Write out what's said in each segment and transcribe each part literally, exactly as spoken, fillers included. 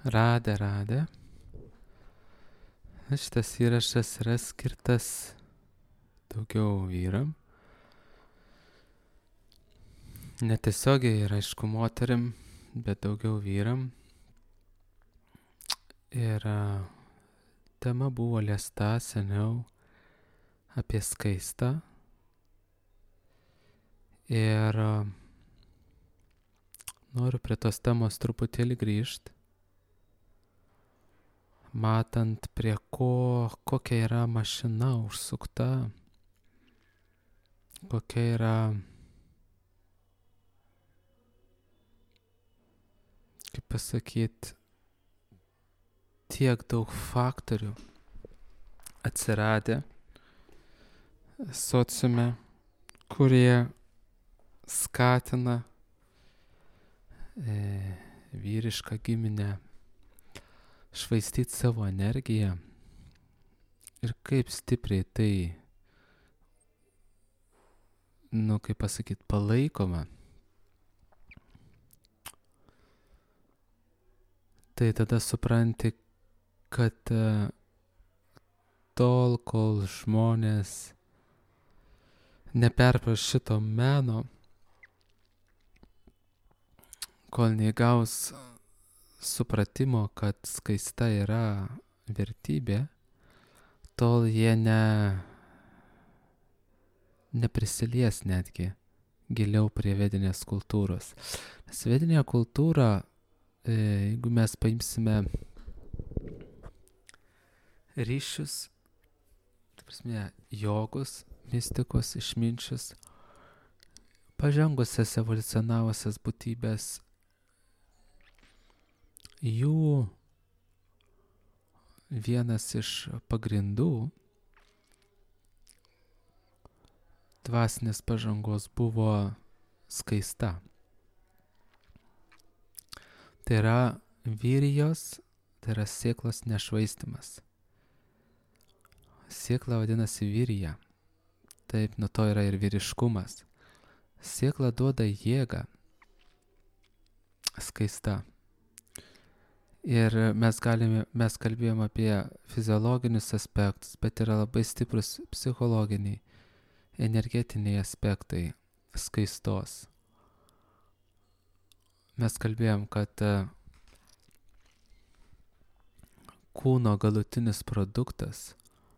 Radė, radė. Šitas įrašas yra skirtas daugiau vyram. Netiesiogiai yra aišku moterim, bet daugiau vyram. Ir tema buvo liesta seniau apie skaistą. Ir noriu prie tos temos truputėlį grįžti, matant prie ko, kokia yra mašina užsukta, kokia yra, kaip pasakyti, tiek daug faktorių atsiradę sociume, kurie skatina e, vyrišką giminę švaistyti savo energiją ir kaip stipriai tai, nu kaip pasakyti, palaikoma. Tai tada supranti, kad uh, tol, kol žmonės neperpras šito meno, kol neįgaus supratimo, kad skaista yra vertybė, tol jie ne, neprisilies netgi giliau prie vedinės kultūros. Nes vedinė kultūra, e, jeigu mes paimsime ryšius, tai prasme, jogus, mystikus, išminčius, pažengusias evoliucionavusias būtybės, jų vienas iš pagrindų dvasinės pažangos buvo skaista. Tai yra vyrijos, tai yra sėklos nešvaistimas. Sėkla vadinasi vyrija. Taip, nuo to yra ir vyriškumas. Sėkla duoda jėgą. Skaista. Ir mes galime, mes kalbėjom apie fiziologinius aspektus, bet yra labai stiprus psichologiniai, energetiniai aspektai skaistos. Mes kalbėjom, kad kūno galutinis produktas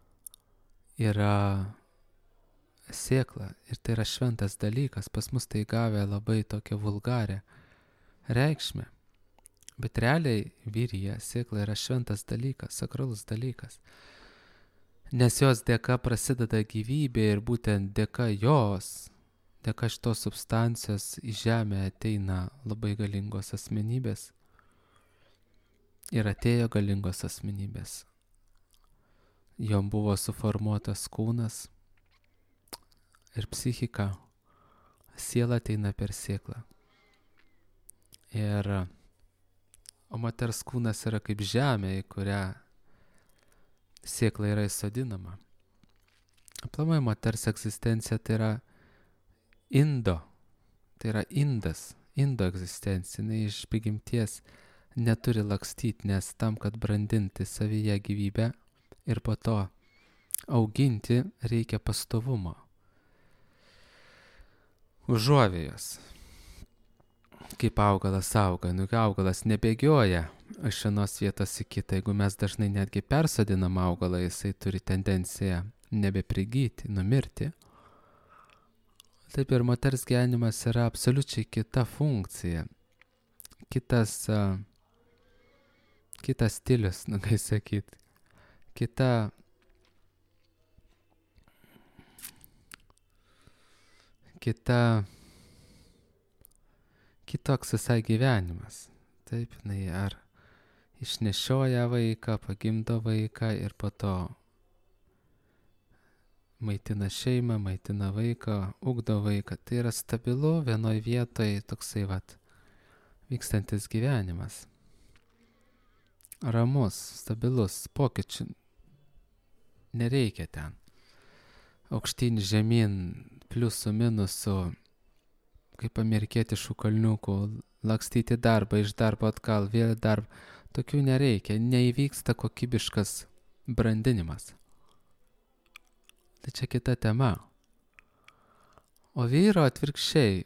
yra sėkla ir tai yra šventas dalykas. Pas mus tai gavę labai tokią vulgarę reikšmę. Bet realiai vyrija, sėkla yra šventas dalykas, sakralus dalykas. Nes jos dėka prasideda gyvybė ir būtent dėka jos, dėka šitos substancijos į žemę ateina labai galingos asmenybės. Ir atėjo galingos asmenybės. Jom buvo suformuotas kūnas ir psichika. Siela ateina per sėklą. Ir o moters kūnas yra kaip žemė, į kurią sėkla yra įsodinama. Aplamai moters egzistencija tai yra indo. Tai yra indas, indo egzistencija. Jis iš prigimties neturi lakstyti, nes tam, kad brandinti savyje gyvybę ir po to auginti, reikia pastovumo. Užuovėjos. Kaip augalas auga, nu augalas nebėgioja iš vienos vietos į kitą. Jeigu mes dažnai netgi persodinam augalą, jisai turi tendenciją nebeprigyti, numirti. Taip ir moters gyvenimas yra absoliučiai kita funkcija. Kitas, uh, kitas stilius, nu kai sakyt. Kita, kita, kitoks visai gyvenimas. Taip, jinai ar išnešioja vaiką, pagimdo vaiką ir po to maitina šeimą, maitina vaiką, ugdo vaiką. Tai yra stabilu vienoj vietoj toksai vat vykstantis gyvenimas. Ramus, stabilus, pokyčių nereikia ten. Aukštyn, žemyn, pliusų, minusų, kaip amerikietiškų kalniukų, lakstyti darbą, iš darbo atgal, vėl darbą. Tokių nereikia, neįvyksta kokybiškas brandinimas. Tai čia kita tema. O vyro atvirkščiai.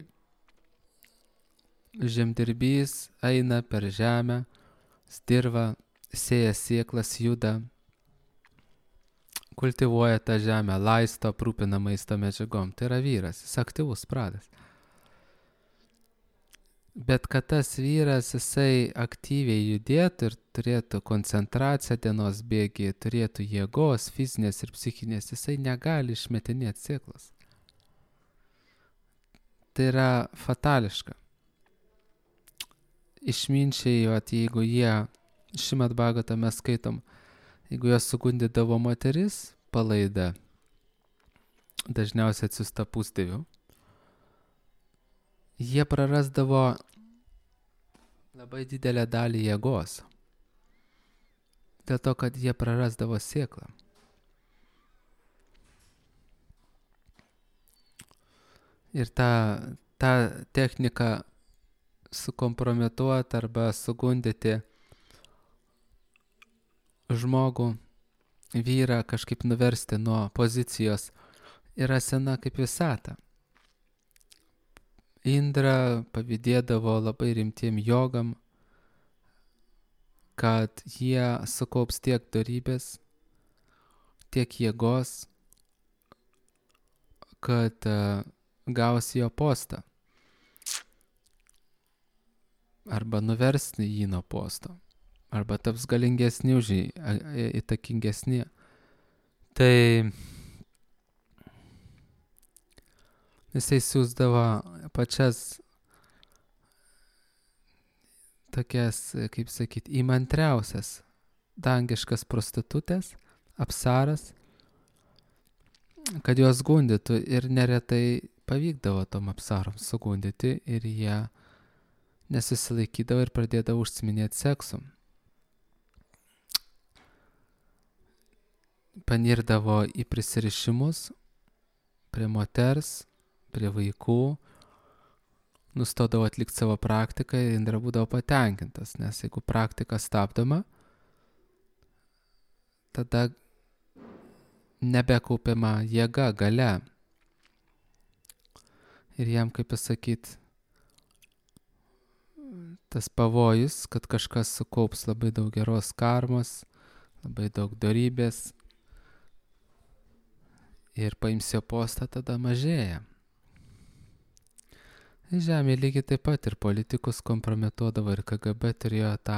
Žemdirbys eina per žemę, stirva, sėja sėklas, juda, kultivuoja tą žemę, laisto, aprūpina maisto medžiagom. Tai yra vyras, jis aktyvus pradas. Bet kad tas vyras, jisai aktyviai judėtų ir turėtų koncentraciją dienos bėgį, turėtų jėgos, fizinės ir psichinės, jisai negali išmetinėti sėklas. Tai yra fatališka. Išminčiai, vat, jeigu jie, Šrimad Bhagavatam mes skaitom, jeigu jos sugundydavo moteris, palaida, dažniausiai atsiųsta pusdievių, jie prarasdavo labai didelę dalį jėgos. Dėl to, kad jie prarasdavo sėklą. Ir tą, tą techniką sukompromituoti arba sugundyti žmogų, vyrą kažkaip nuversti nuo pozicijos yra sena kaip visata. Indra pavydėdavo labai rimtiem jogam, kad jie sukaups tiek dorybės, tiek jėgos, kad uh, gaus jo postą. Arba nuversni jį nuo posto. Arba taps galingesni už jį, įtakingesni. Tai jisai siūsdavo pačias tokias, kaip sakyt, įmantriausias dangiškas prostitutės, apsaras, kad jos gundytų ir neretai pavykdavo tom apsarom sugundyti ir jie nesusilaikydavo ir pradėdavo užsiminėti seksu. Panirdavo į prisirišimus prie moters, prie vaikų, nustodavo atlikti savo praktiką ir Indra būdavo patenkintas, nes jeigu praktika stabdoma, tada nebekaupiama jėga, galia. Ir jam, kaip pasakyti, tas pavojus, kad kažkas sukaups labai daug geros karmos, labai daug dorybės ir paims jo postą, tada mažėja. Žemė lygiai taip pat ir politikus kompromituodavo ir K G B turėjo tą,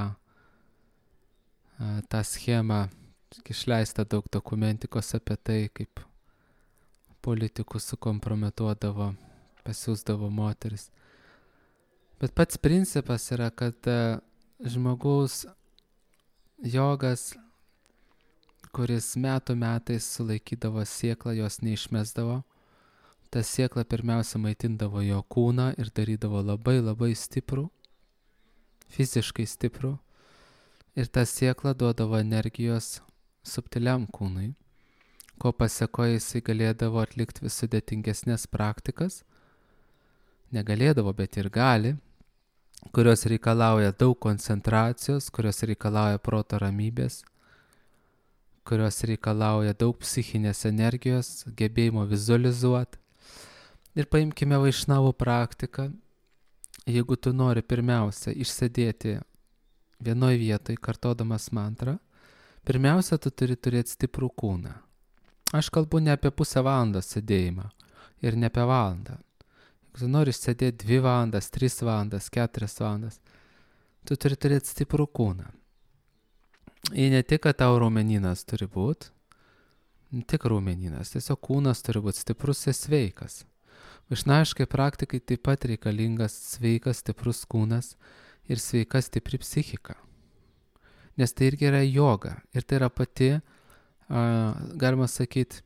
tą schemą, išleista daug dokumentikos apie tai, kaip politikus sukompromituodavo, pasiūsdavo moteris. Bet pats principas yra, kad žmogaus jogas, kuris metų metais sulaikydavo sėklą, jos neišmesdavo, ta sėkla pirmiausia maitindavo jo kūną ir darydavo labai labai stiprų, fiziškai stiprų, ir ta sėkla duodavo energijos subtiliam kūnui, ko pasekoje jisai galėdavo atlikti vis sudėtingesnės praktikas, negalėdavo, bet ir gali, kurios reikalauja daug koncentracijos, kurios reikalauja proto ramybės, kurios reikalauja daug psichinės energijos, gebėjimo vizualizuoti. Ir paimkime vaišnavų praktiką. Jeigu tu nori pirmiausia išsėdėti vienoj vietoj, kartodamas mantrą, pirmiausia, tu turi turėti stiprų kūną. Aš kalbu ne apie pusę valandos sėdėjimą ir ne apie valandą. Jeigu tu nori sėdėti dvi valandas, tris valandas, keturias valandas, tu turi turėti stiprų kūną. Ir ne tik, kad tau raumenynas turi būti, ne tik raumenynas, tiesiog kūnas turi būti stiprus ir sveikas. Vaišnaviškai praktikai taip pat reikalingas sveikas, stiprus kūnas ir sveika, stipri psichika. Nes tai irgi yra joga. Ir tai yra pati, a, galima sakyti,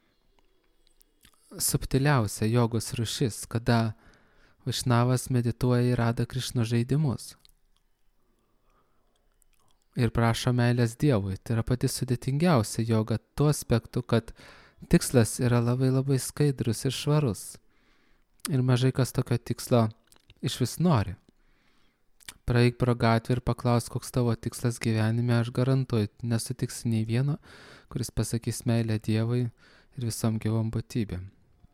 subtiliausia jogos rūšis, kada vaišnavas medituoja į Radha Krišnos žaidimus. Ir prašo meilės Dievui. Tai yra pati sudėtingiausia joga tuo aspektu, kad tikslas yra labai labai skaidrus ir švarus. Ir mažai kas tokio tikslo iš vis nori. Praeik pro gatvę ir paklaus, koks tavo tikslas gyvenime, aš garantuoju, nesutiksi nei vieno, kuris pasakys meilę Dievui ir visom gyvom būtybėm.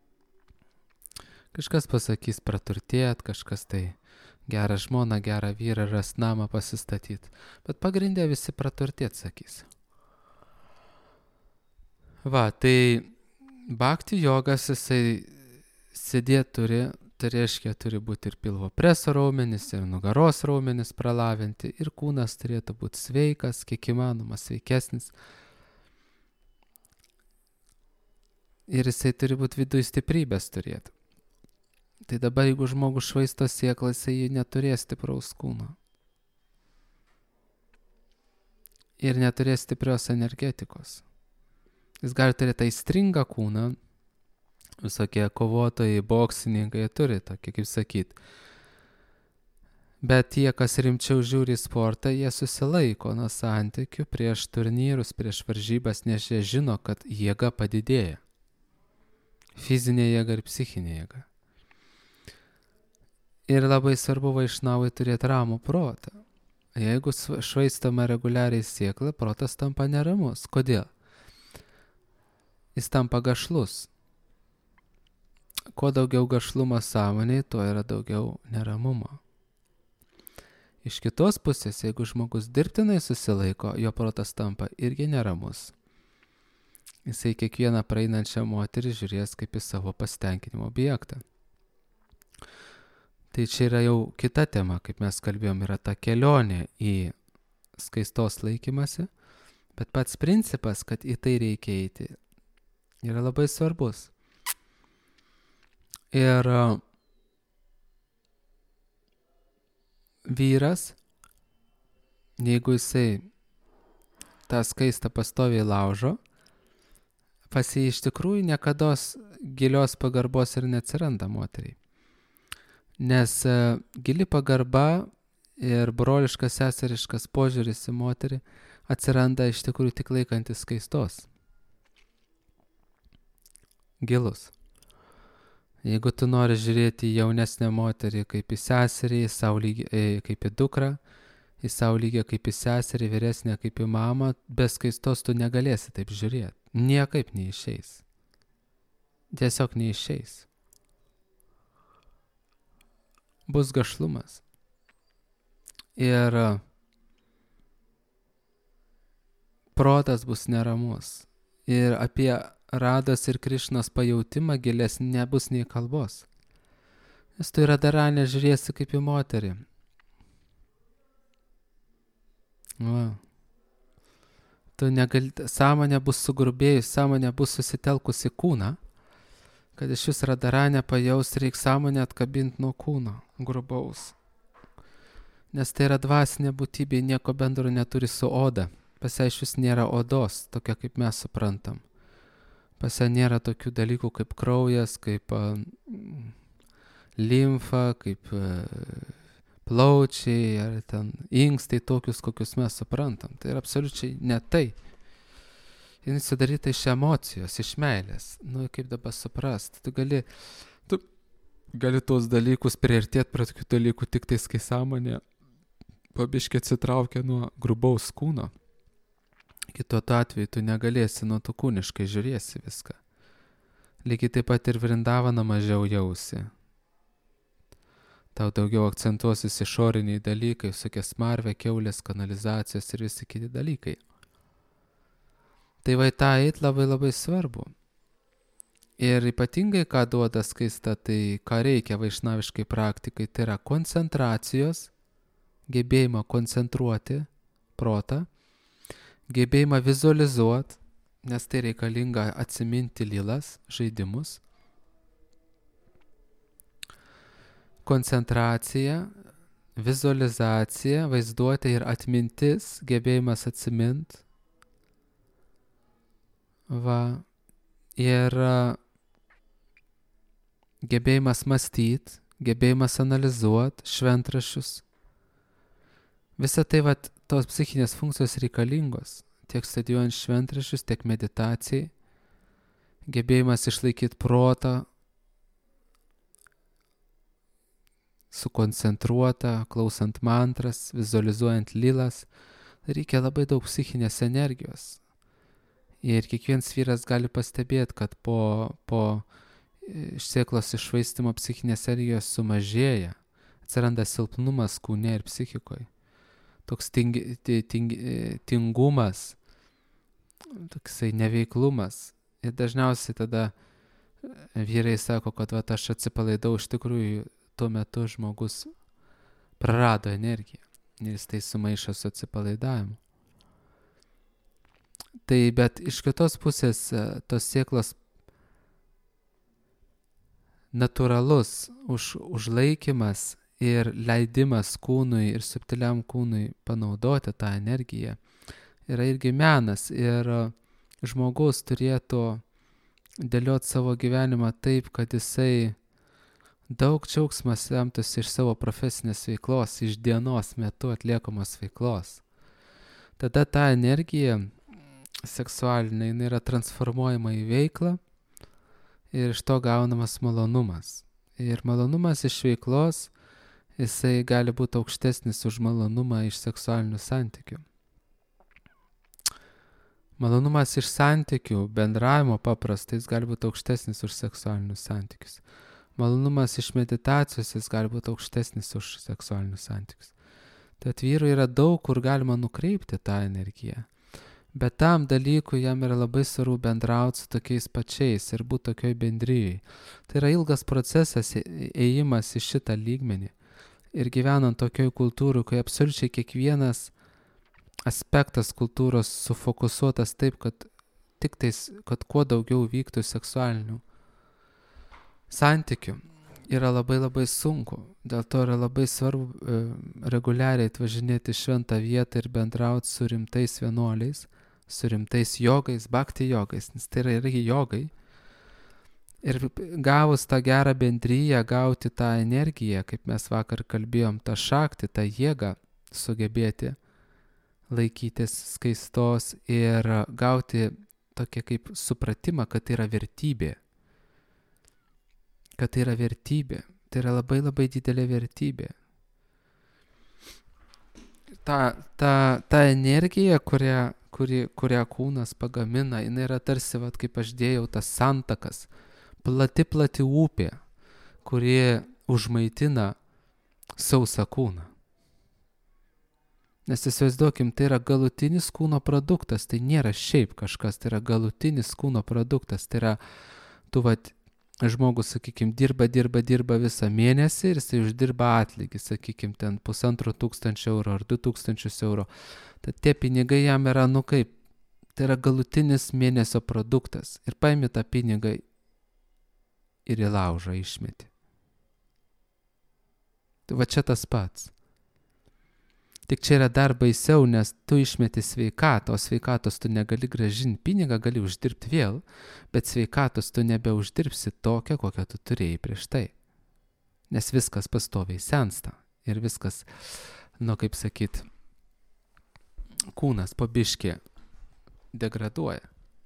Kažkas pasakys praturtėt, kažkas tai gerą žmoną, gerą vyrą, ras namą pasistatyti. Bet pagrindė visi praturtėt sakys. Va, tai bhakti jogas jisai sėdėt turi, tai reiškia turi būti ir pilvo preso raumenis, ir nugaros raumenis pralavinti, ir kūnas turėtų būti sveikas, kiek įmanoma sveikesnis. Ir jisai turi būti viduje stiprybės turėti. Tai dabar, jeigu žmogus švaisto sėklą, jisai neturės stipraus kūno. Ir neturės stiprios energetikos. Jis gali turėti aistringą kūną, visokie kovotojai, boksininkai turi tokį, kaip sakyt. Bet tie, kas rimčiau žiūri į sportą, jie susilaiko nuo santykių prieš turnyrus, prieš varžybas, nes jie žino, kad jėga padidėja. Fizinė jėga ir psichinė jėga. Ir labai svarbu vaišnavui turėti ramų protą. Jeigu švaistoma reguliariai sėkla, protas tampa neramus. Kodėl? Jis tampa gašlus. Kuo daugiau gašlumo sąmonėje, tuo yra daugiau neramumo. Iš kitos pusės, jeigu žmogus dirbtinai susilaiko, jo protas tampa irgi neramus. Jisai kiekvieną praeinančią moterį žiūrės kaip į savo pasitenkinimo objektą. Tai čia yra jau kita tema, kaip mes kalbėjom, yra ta kelionė į skaistos laikymasi, bet pats principas, kad į tai reikia eiti, yra labai svarbus. Ir vyras, jeigu jisai tą skaistą pastoviai laužo, pas jį iš tikrųjų niekados gilios pagarbos ir neatsiranda moteriai. Nes uh, gili pagarba ir broliškas seseriškas požiūris į moterį atsiranda iš tikrųjų tik laikantis skaistos. Gilus. Jeigu tu nori žiūrėti į jaunesnę moterį kaip į seserį, į savo lygį, kaip į dukrą, į savo lygį kaip į seserį, vyresnę kaip į mamą, be skaistos tu negalėsi taip žiūrėti. Niekaip neišeis. Tiesiog neišeis. Bus gašlumas. Ir protas bus neramus. Ir apie Rados ir Krišnos pajautimą gilesnį nebus nei kalbos. Nes tu į Radharanę žiūrėsi kaip į moterį. Va. Tu negali, sąmonė bus sugrubėjus, sąmonė bus susitelkusi kūną, kad iš vis Radharanę pajaus, reikia sąmonę atkabinti nuo kūno, grubaus. Nes tai yra dvasinė būtybė, nieko bendro neturi su oda. Pas ją iš vis nėra odos, tokia kaip mes suprantam. Pas ją nėra tokių dalykų kaip kraujas, kaip uh, limfa, kaip uh, plaučiai, ar ten inkstai tokius, kokius mes suprantam. Tai yra absoliučiai ne tai. Jis sudaryta iš emocijos, iš meilės. Nu, kaip dabar suprast? Tu gali, tu gali tos dalykus priartėti prie tokių dalykų tik tais, kai sąmonė pabiškai atsitraukia nuo grubaus kūno. Kito atveju tu negalėsi nuo to kūniškai žiūrėsi viską. Lygiai taip pat ir Vrindavaną mažiau jausi. Tau daugiau akcentuosis išoriniai dalykai, visokie smarvė, kiaulės, kanalizacijos ir visi kiti dalykai. Tai vai tą eit labai labai svarbu. Ir ypatingai, ką duoda skaista, tai ką reikia vaišnaviškai praktikai, tai yra koncentracijos, gebėjimą koncentruoti protą, gebėjimą vizualizuoti, nes tai reikalinga atsiminti lilas, žaidimus, koncentracija, vizualizacija, vaizduotė ir atmintis, gebėjimas atsiminti. Va, ir gebėjimas mąstyti, gebėjimas analizuoti, šventraščius. Visa tai, va, tos psichinės funkcijos reikalingos, tiek studijuojant šventraščius, tiek meditacijai, gebėjimas išlaikyti protą, sukoncentruota, klausant mantras, vizualizuojant lilas, reikia labai daug psichinės energijos. Ir kiekvienas vyras gali pastebėti, kad po, po sėklos iššvaistimo psichinės energijos sumažėja, atsiranda silpnumas kūne ir psichikoje. Toks ting, ting, tingumas, toksai neveiklumas. Ir dažniausiai tada vyrai sako, kad va, aš atsipalaidau, iš tikrųjų tuo metu žmogus prarado energiją. Ir jis tai sumaišo su atsipalaidavimu. Tai bet iš kitos pusės tos sėklos natūralus už, užlaikymas ir leidimas kūnui ir subtiliam kūnui panaudoti tą energiją yra irgi menas. Ir žmogus turėtų dėlioti savo gyvenimą taip, kad jisai daug džiaugsmo semtųsi iš savo profesinės veiklos, iš dienos metu atliekamos veiklos. Tada ta energija seksualinė, jinai yra transformuojama į veiklą ir iš to gaunamas malonumas. Ir malonumas iš veiklos, jisai gali būti aukštesnis už malonumą iš seksualinių santykių. Malonumas iš santykių, bendravimo paprastai, jis gali būti aukštesnis už seksualinius santykius. Malonumas iš meditacijos, jis gali būti aukštesnis už seksualinius santykius. Tad vyrui yra daug, kur galima nukreipti tą energiją. Bet tam dalykui jam yra labai svarbu bendrauti su tokiais pačiais ir būti tokioj bendrijai. Tai yra ilgas procesas, ėjimas į šitą lygmenį. Ir gyvenant tokioj kultūrui, kai absoliučiai kiekvienas aspektas kultūros sufokusuotas taip, kad tik tais, kad kuo daugiau vyktų seksualinių santykių, yra labai labai sunku. Dėl to yra labai svarbu e, reguliariai atvažinėti šventą vietą ir bendrauti su rimtais vienuoliais, su rimtais jogais, bhakti jogais, nes tai yra irgi jogai. Ir gavus tą gerą bendryją, gauti tą energiją, kaip mes vakar kalbėjom, tą šaktį, tą jėgą sugebėti laikytis skaistos ir gauti tokį kaip supratimą, kad tai yra vertybė. Kad tai yra vertybė. Tai yra labai labai didelė vertybė. Ta, ta, ta energija, kurią, kuri, kurią kūnas pagamina, jinai yra tarsi, vat, kaip aš dėjau, tas santakas, plati plati upė, kuri užmaitina sausą kūną. Nes įsivaizduokim, tai yra galutinis kūno produktas, tai nėra šiaip kažkas, tai yra galutinis kūno produktas, tai yra, tu vat, žmogus, sakykim, dirba, dirba, dirba visą mėnesį ir jisai uždirba atlygį, sakykim, ten pusantro tūkstančio eurų ar du tūkstančius eurų. Tad tie pinigai jam yra, nu kaip, tai yra galutinis mėnesio produktas. Ir paimi tą pinigą ir į laužą išmeti. Tai va čia tas pats. Tik čia yra dar baisiau, nes tu išmeti sveikatą, o sveikatos tu negali grąžinti. Pinigą gali uždirbti vėl, bet sveikatos tu nebeuždirbsi tokią, kokią tu turėjai prieš tai. Nes viskas pastoviai sensta. Ir viskas, nu kaip sakyt, kūnas po biškį degraduoja.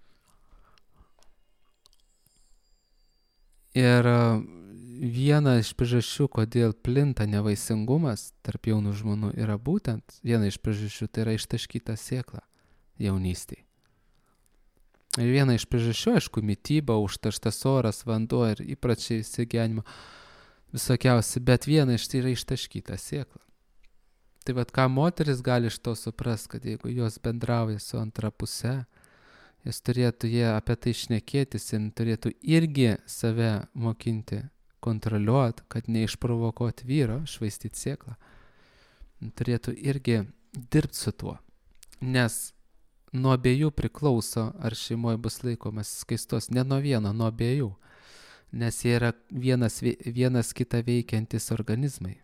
Ir viena iš priežasčių, kodėl plinta nevaisingumas tarp jaunų žmonių, yra būtent viena iš priežasčių, tai yra ištaškyta sėkla jaunystėje. Ir viena iš priežasčių, aišku, mityba, užterštas oras, vanduo ir įpračiai gyvenimo visokiausi, bet viena iš tai yra ištaškyta sėkla. Tai vat ką moteris gali iš to supras, kad jeigu jos bendrauja su antra puse, jis turėtų jie apie tai šnekėtis ir turėtų irgi save mokinti, kontroliuoti, kad neišprovokuoti vyro, švaistyti sėklą. Turėtų irgi dirbti su tuo, nes nuo abiejų priklauso, ar šeimoje bus laikomas skaistos, ne nuo vieno, nuo abiejų, nes jie yra vienas, vienas kitą veikiantis organizmai.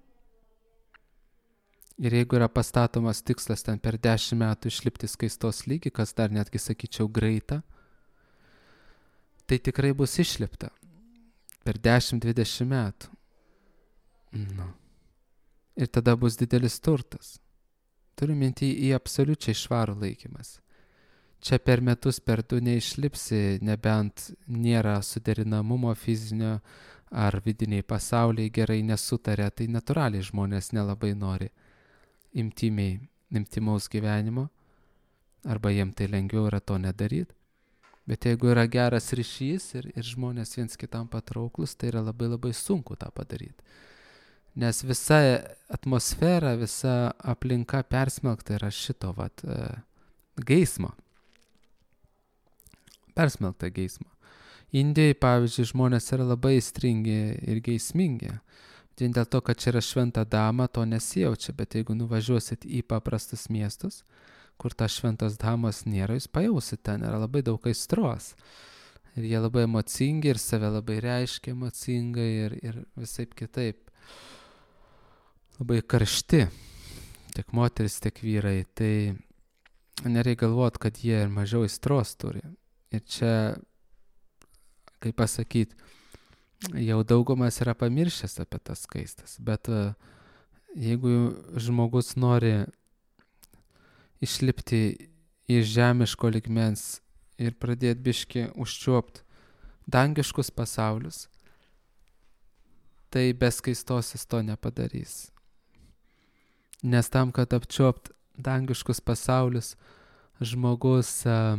Ir jeigu yra pastatomas tikslas ten per dešimt metų išlipti skaistos lygį, kas dar netgi sakyčiau greita, tai tikrai bus išlipta per dešimt dvidešimt metų. Nu. Ir tada bus didelis turtas. Turiu minti į absoliučiai švarų laikymas. Čia per metus per du neišlipsi, nebent nėra suderinamumo fizinio ar vidiniai pasauliai gerai nesutarė, tai natūraliai žmonės nelabai nori imtimiai, intimaus gyvenimo, arba jiem tai lengviau yra to nedaryti. Bet jeigu yra geras ryšys ir, ir žmonės viens kitam patrauklus, tai yra labai labai sunku tą padaryti. Nes visa atmosfera, visa aplinka persmelkta yra šito vat, geismo. Persmelkta geismo. Indijai, pavyzdžiui, žmonės yra labai aistringi ir geismingi. Vien dėl to, kad čia yra šventa dama, to nesijaučia, bet jeigu nuvažiuosit į paprastus miestus, kur ta šventos damos nėra, jūs pajausit, ten yra labai daug aistros. Ir jie labai emocingi ir save labai reiškia emocingai ir, ir visaip kitaip. Labai karšti, tiek moteris, tiek vyrai. Tai nereikia galvot, kad jie ir mažiau aistros turi. Ir čia, kaip pasakyti, jau daugumas yra pamiršęs apie tas skaistas. Bet jeigu žmogus nori išlipti iš žemiško lygmens ir pradėti biškį užčiuopt dangiškus pasaulius, tai be skaistos jis to nepadarys. Nes tam, kad apčiuopt dangiškus pasaulius, žmogus a,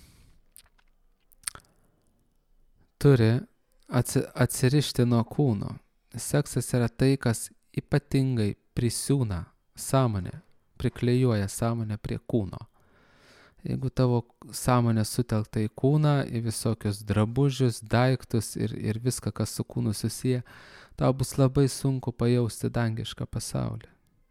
turi atsi, atsirišti nuo kūno. Seksas yra tai, kas ypatingai prisiūna sąmonę, priklijuoja sąmonę prie kūno. Jeigu tavo sąmonė sutelkta į kūną, į visokius drabužius, daiktus ir, ir viską, kas su kūnu susiję, tau bus labai sunku pajausti dangišką pasaulį.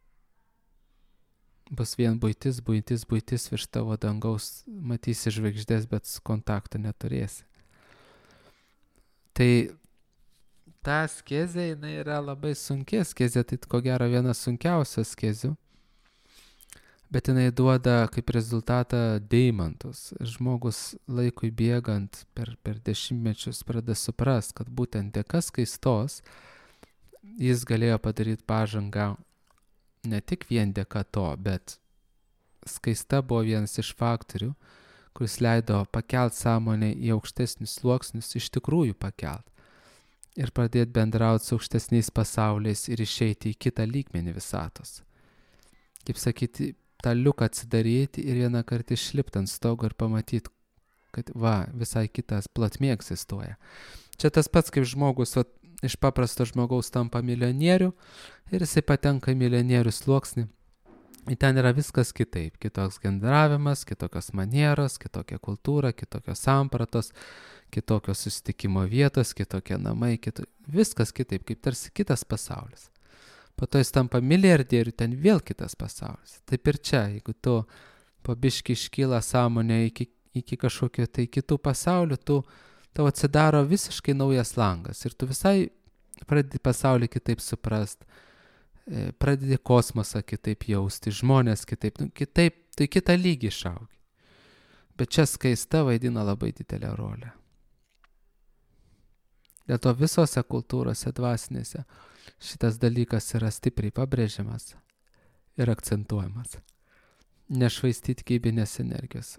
Bus vien buitis, buitis, buitis virš tavo dangaus, matysi žvaigždės, bet kontakto neturėsi. Tai ta askezė, jinai yra labai sunki askezė, tai ko gero viena sunkiausia askezių. Bet jinai duoda kaip rezultatą deimantus. Žmogus laikui bėgant per, per dešimtmečius pradeda suprast, kad būtent dėka skaistos jis galėjo padaryti pažangą ne tik vien dėka to, bet skaista buvo vienas iš faktorių, kuris leido pakelt sąmonę į aukštesnius sluoksnius, iš tikrųjų pakelt. Ir pradėti bendrauti su aukštesniais pasauliais ir išeiti į kitą lygmenį visatos. Kaip sakyti, tą liuką atsidaryti ir vieną kartą išlipti ant stogo ir pamatyti, kad va, visai kitas platmė egzistuoja. Čia tas pats, kaip žmogus va, iš paprasto žmogaus tampa milijonierių ir jisai patenka į milijonierių sluoksnį. Ir ten yra viskas kitaip. Kitoks generavimas, kitokios manieros, kitokia kultūra, kitokios sampratos, kitokios susitikimo vietos, kitokie namai, kito... viskas kitaip, kaip tarsi kitas pasaulis. Po to jis tampa milijardierių, ten vėl kitas pasaulis. Taip ir čia, jeigu tu po biškį iškyla sąmonė iki, iki kažkokio tai kitų pasaulių, tu, tau atsidaro visiškai naujas langas ir tu visai pradedi pasaulį kitaip suprast, pradedi kosmosą kitaip jausti, žmonės kitaip, nu, kitaip, tai kitą lygį išaugi. Bet čia skaista vaidina labai didelę rolę. Dėl to visose kultūrose dvasinėse šitas dalykas yra stipriai pabrėžiamas ir akcentuojamas. Nešvaistyti gyvybinės energijos.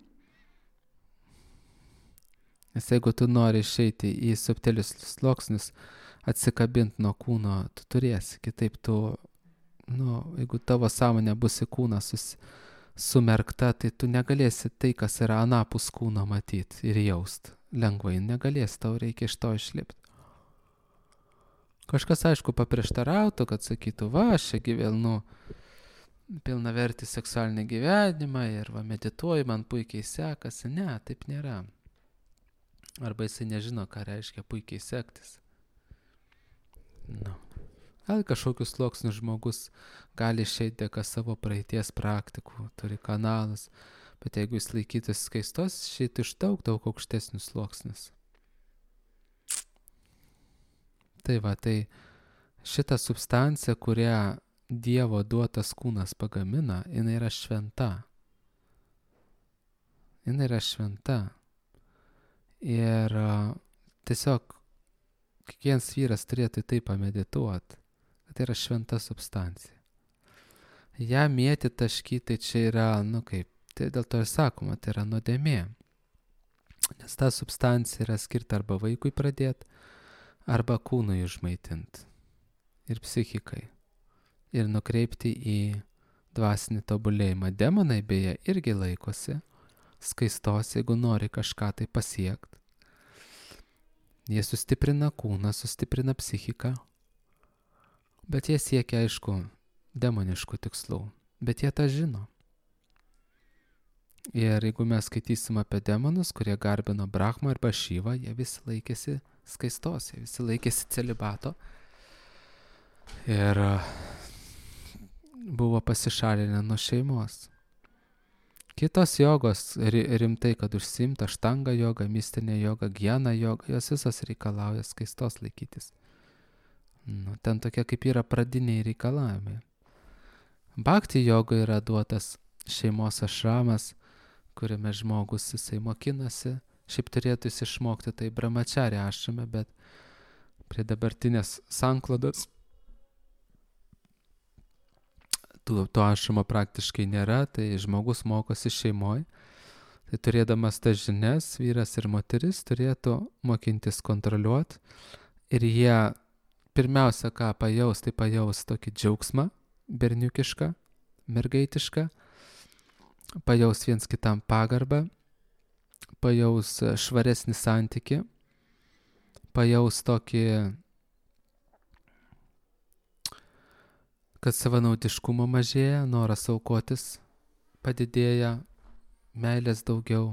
Nes jeigu tu nori išeiti į subtilius sluoksnius, atsikabinti nuo kūno, tu turėsi. Kitaip tu, nu, jeigu tavo sąmonė bus į kūną sus, sumerkta, tai tu negalėsi tai, kas yra anapus kūno matyti ir jaust. Lengvai negalėsi, tau reikia iš to išlipti. Kažkas, aišku, paprieštarautų, kad sakytų, va, aš čia gyvenu pilna vertį seksualinį gyvenimą ir va, medituoju, man puikiai sekasi. Ne, taip nėra. Arba jisai nežino, ką reiškia puikiai sektis. Nu. Gal kažkokius sluoksnius žmogus gali išeiti dėka savo praeities praktikų, turi kanalus, bet jeigu jis laikytis skaistos, išeiti iš daug, daug aukštesnius sluoksnius. Tai va, tai šita substancija, kurią Dievo duotas kūnas pagamina, jinai yra šventa. Jinai yra šventa. Ir uh, tiesiog kiekvienas vyras turėtų tai pamedituoti, kad tai yra šventa substancija. Ja mėti taškyti, tai čia yra, nu kaip, tai dėl to ir sakoma, tai yra nuodėmė. Nes ta substancija yra skirta arba vaikui pradėti, arba kūnui išmaitinti ir psichikai ir nukreipti į dvasinį tobulėjimą. Demonai beje irgi laikosi skaistos, jeigu nori kažką tai pasiekti. Jie sustiprina kūną, sustiprina psichiką, bet jie siekia, aišku, demoniškų tikslų, bet jie tą žino. Ir jeigu mes skaitysim apie demonus, kurie garbino Brahmą arba Šyvą, jie visi laikėsi skaistos, jie visi laikėsi celibato ir buvo pasišalinę nuo šeimos. Kitos jogos rimtai, kad užsiimta aštanga joga, mistinė joga, gyana joga, jos visos reikalauja skaistos laikytis. Nu, ten tokie kaip yra pradiniai reikalavimai. Bhakti joga yra duotas šeimos ašramas, kuriame žmogus jisai mokinasi. Šiaip turėtų jis išmokti tai brahmacharya ašrame, bet prie dabartinės sanklodos to ašramo praktiškai nėra, tai žmogus mokosi šeimoj. Tai turėdamas tas žinias, vyras ir moteris turėtų mokintis kontroliuoti. Ir jie pirmiausia, ką pajaus, tai pajaus tokį džiaugsmą, berniukišką, mergaitišką, pajaus viens kitam pagarbą, pajaus švaresnį santykį, pajaus tokį, kad savanaudiškumo mažėja, noras aukotis padidėja, meilės daugiau,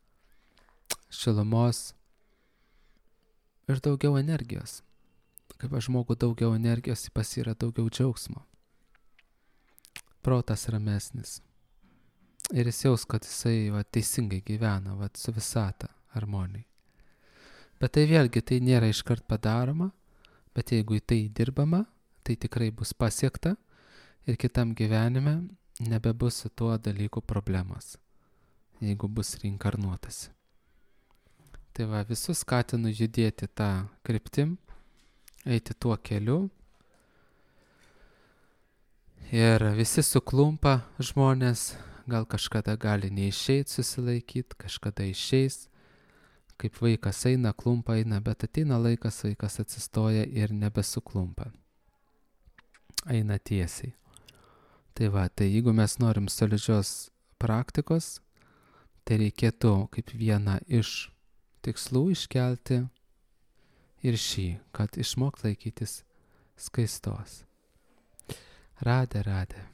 šilumos ir daugiau energijos. Kaip žmogų daugiau energijos, pas jį yra daugiau džiaugsmo. Protas ramesnis. Ir jis jaus, kad jisai va, teisingai gyvena va, su visata harmonijai. Bet tai vėlgi, tai nėra iškart padaroma, bet jeigu į tai dirbama, tai tikrai bus pasiekta ir kitam gyvenime nebebus su tuo dalyku problemos, jeigu bus reinkarnuotas. Tai va, visus skatinu judėti tą kryptim, eiti tuo keliu. Ir visi suklumpa žmonės, gal kažkada gali neišeit susilaikyti, kažkada išeis. Kaip vaikas eina, klumpa eina, bet ateina laikas, vaikas atsistoja ir nebesuklumpa. Eina tiesiai. Tai va, tai jeigu mes norim solidžios praktikos, tai reikėtų kaip vieną iš tikslų iškelti ir šį, kad išmok laikytis skaistos. Radė, radė.